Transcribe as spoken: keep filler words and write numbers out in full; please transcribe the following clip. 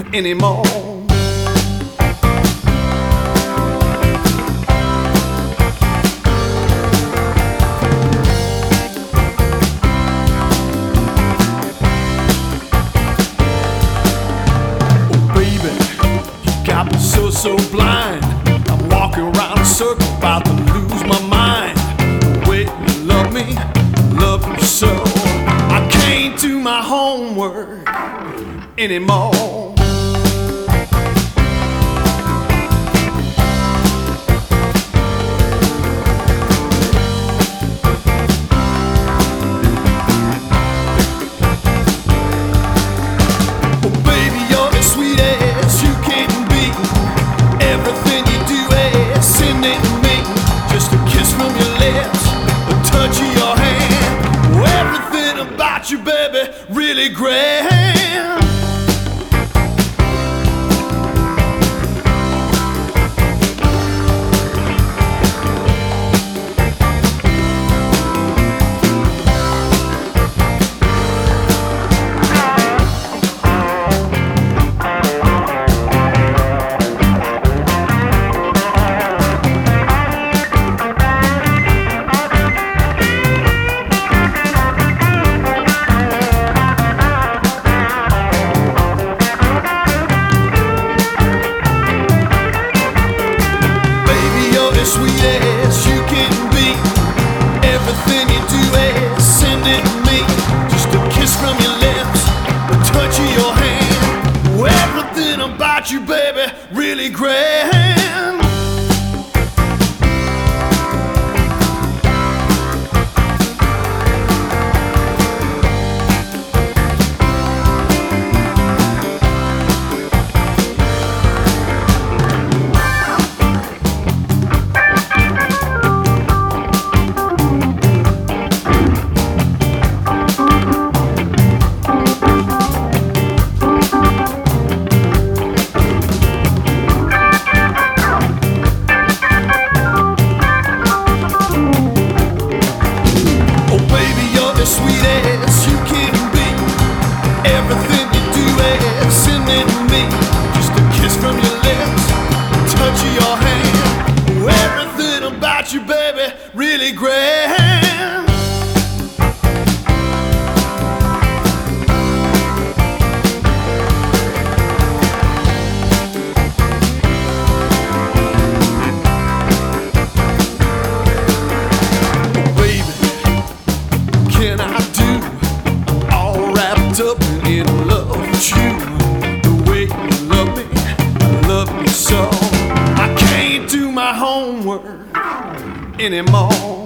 anymore. Oh baby, you got me so, so blind. I'm walking around in a circle, about to lose my mind. The way you love me, love you so, I can't do my homework anymore. You baby, really grand. Sweet as you can be, everything you do is sending me. Just a kiss from your lips, a touch of your hand. Everything about you, baby, really grand. Sweet as you can be, everything you do is sending me. Just a kiss from your lips, a touch of your hand. Everything about you, baby, really grand. Can I do? I'm all wrapped up in love with you. The way you love me, I love you so. I can't do my homework anymore.